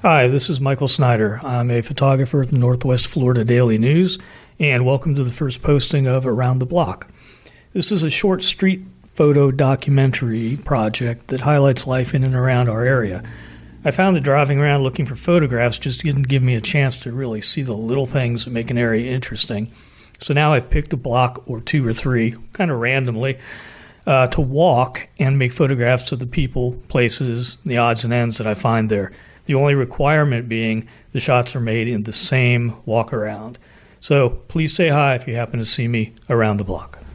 Hi, this is Michael Snyder. I'm a photographer at the Northwest Florida Daily News, and welcome to the first posting of Around the Block. This is a short street photo documentary project that highlights life in and around our area. I found that driving around looking for photographs just didn't give me a chance to really see the little things that make an area interesting. So now I've picked a block or two or three, kind of randomly, to walk and make photographs of the people, places, the odds and ends that I find there. The only requirement being the shots are made in the same walk around. So please say hi if you happen to see me around the block.